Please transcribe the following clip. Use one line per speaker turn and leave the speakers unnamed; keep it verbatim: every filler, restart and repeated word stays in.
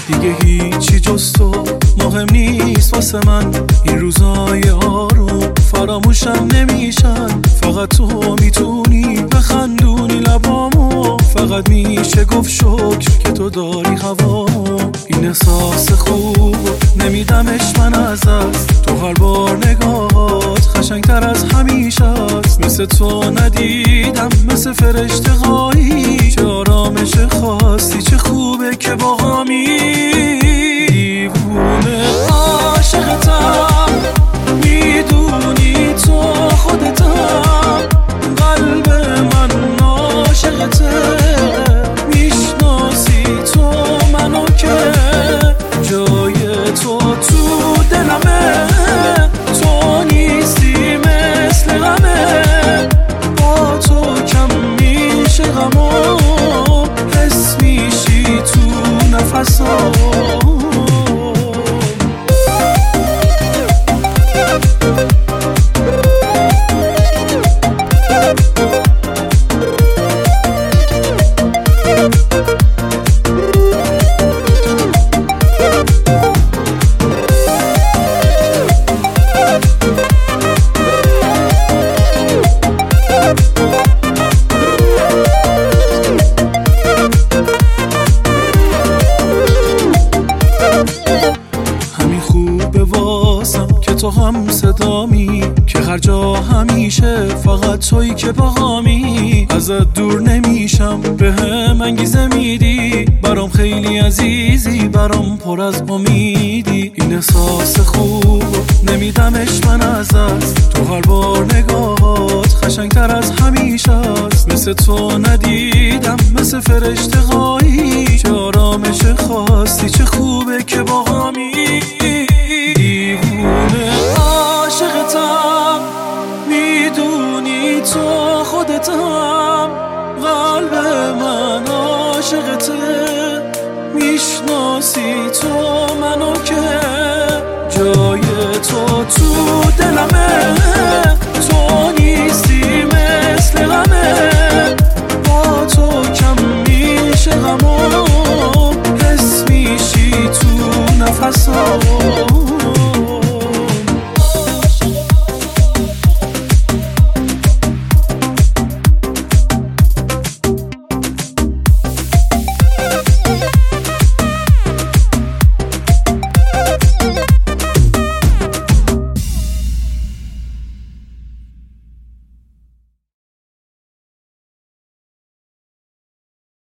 دیگه هیچی جز تو مهم نیست واسه من. این روزای آروم فراموشم نمیشن، فقط تو میتونی بخندونی لبامو. فقط میشه گفت شکر که تو داری هوامو. این احساس خوب نمیدمش من از دست، تو هر بار نگاهات قشنگتر از همیشه است. مثل تو ندیدم، مثل فرشته هایی، چه آرامش خاصی، چه خوبه که با همی. دیوونه عاشقتم، میدونی تو خودتم، قلب من عاشقته، میشناسی تو منو که جای تو تو دلمه. تو نیستی مثل غمه، با تو کم میشه غمو، حس میشی تو نفسام. تو هم صدامی که هر جا همیشه فقط تویی که باهامی. ازت دور نمیشم، به هم انگیزه میدی، برام خیلی عزیزی، برام پر از امیدی. این احساس خوب نمیدمش من از دست، تو هر بار نگاهات قشنگتر از همیشه است. مثل تو ندیدم، مثل فرشته هایی، چه آرامش خاصی، چه خوبه که باهامی. دیوونه عاشقتم، میدونی تو خودتم، قلب من عاشقته، میشناسی تو منو که جای تو تو دلمه.